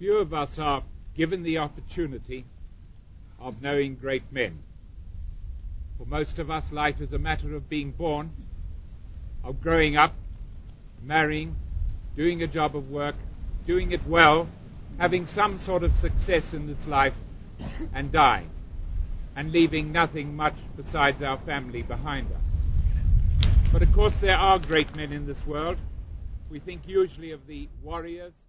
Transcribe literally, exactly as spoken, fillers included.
Few of us are given the opportunity of knowing great men. For most of us, life is a matter of being born, of growing up, marrying, doing a job of work, doing it well, having some sort of success in this life, and dying, and leaving nothing much besides our family behind us. But of course there are great men in this world. We think usually of the warriors,